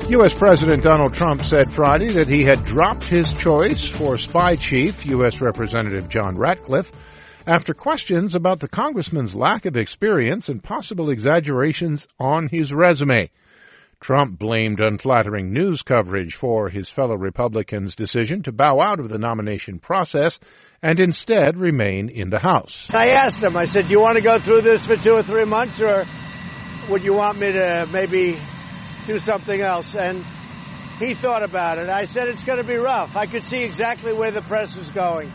U.S. President Donald Trump said Friday that he had dropped his choice for spy chief, U.S. Representative John Ratcliffe, after questions about the congressman's lack of experience and possible exaggerations on his resume. Trump blamed unflattering news coverage for his fellow Republicans' decision to bow out of the nomination process and instead remain in the House. I asked him, I said, do you want to go through this for 2 or 3 months, or would you want me to maybe do something else? And he thought about it. I said, it's going to be rough. I could see exactly where the press is going.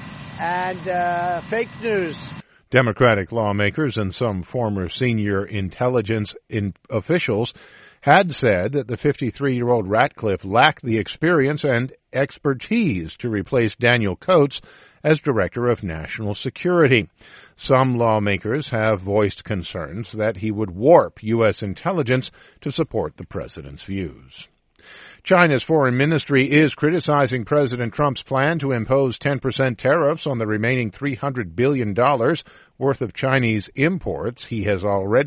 And fake news. Democratic lawmakers and some former senior intelligence officials had said that the 53-year-old Ratcliffe lacked the experience and expertise to replace Daniel Coats as Director of National Security. Some lawmakers have voiced concerns that he would warp U.S. intelligence to support the president's views. China's foreign ministry is criticizing President Trump's plan to impose 10% tariffs on the remaining $300 billion worth of Chinese imports he has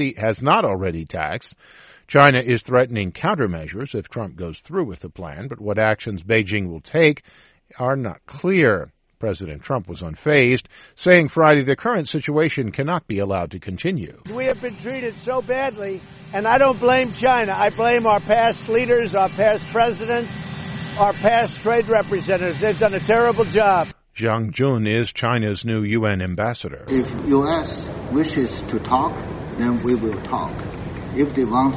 not already taxed. China is threatening countermeasures if Trump goes through with the plan, but what actions Beijing will take are not clear. President Trump was unfazed, saying Friday the current situation cannot be allowed to continue. We have been treated so badly, and I don't blame China. I blame our past leaders, our past presidents, our past trade representatives. They've done a terrible job. Zhang Jun is China's new UN ambassador. If U.S. wishes to talk, then we will talk. If they want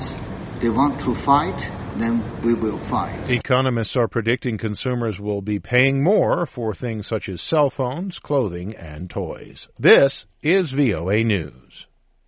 to fight, then we will fight. Economists are predicting consumers will be paying more for things such as cell phones, clothing, and toys. This is VOA News.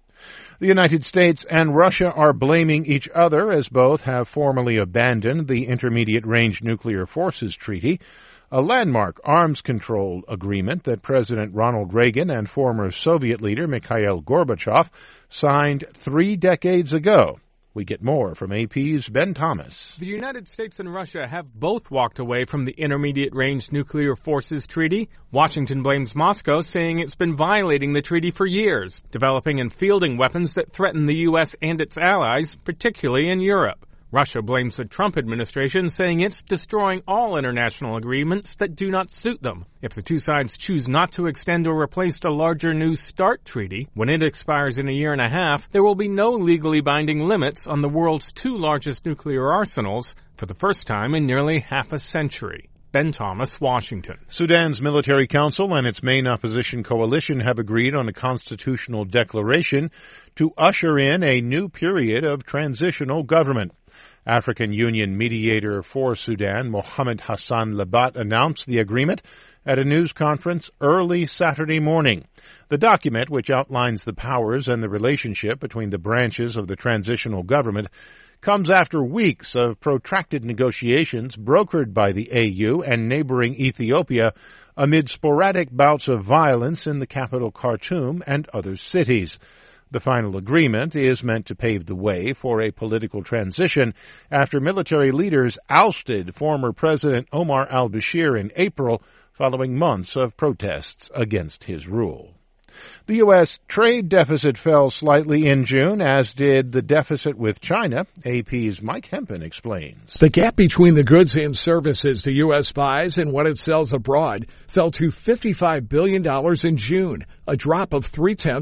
The United States and Russia are blaming each other as both have formally abandoned the Intermediate Range Nuclear Forces Treaty, a landmark arms control agreement that President Ronald Reagan and former Soviet leader Mikhail Gorbachev signed 3 decades ago. We get more from AP's Ben Thomas. The United States and Russia have both walked away from the Intermediate Range Nuclear Forces Treaty. Washington blames Moscow, saying it's been violating the treaty for years, developing and fielding weapons that threaten the U.S. and its allies, particularly in Europe. Russia blames the Trump administration, saying it's destroying all international agreements that do not suit them. If the two sides choose not to extend or replace the larger New START treaty, when it expires in 1.5 years, there will be no legally binding limits on the world's 2 largest nuclear arsenals for the first time in nearly half a century. Ben Thomas, Washington. Sudan's military council and its main opposition coalition have agreed on a constitutional declaration to usher in a new period of transitional government. African Union mediator for Sudan, Mohamed Hassan Labat, announced the agreement at a news conference early Saturday morning. The document, which outlines the powers and the relationship between the branches of the transitional government, comes after weeks of protracted negotiations brokered by the AU and neighboring Ethiopia amid sporadic bouts of violence in the capital Khartoum and other cities. The final agreement is meant to pave the way for a political transition after military leaders ousted former President Omar al-Bashir in April following months of protests against his rule. The U.S. trade deficit fell slightly in June, as did the deficit with China. AP's Mike Hempen explains. The gap between the goods and services the U.S. buys and what it sells abroad fell to $55 billion in June, a drop of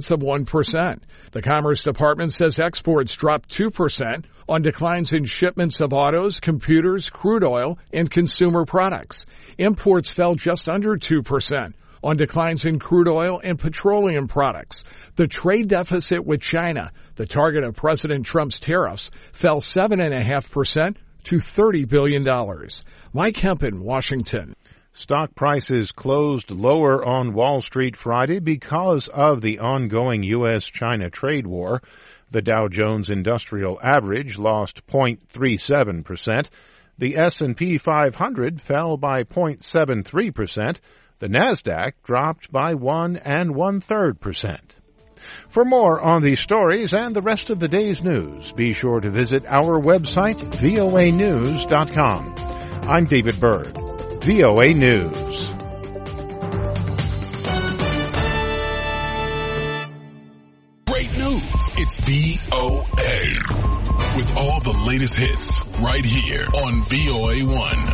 0.3%. The Commerce Department says exports dropped 2% on declines in shipments of autos, computers, crude oil, and consumer products. Imports fell just under 2%. On declines in crude oil and petroleum products. The trade deficit with China, the target of President Trump's tariffs, fell 7.5% to $30 billion. Mike Hempen, Washington. Stock prices closed lower on Wall Street Friday because of the ongoing U.S.-China trade war. The Dow Jones Industrial Average lost 0.37%. The S&P 500 fell by 0.73%. The Nasdaq dropped by 1 1/3%. For more on these stories and the rest of the day's news, be sure to visit our website, voanews.com. I'm David Byrd, VOA News. Great news. It's VOA. With all the latest hits right here on VOA1.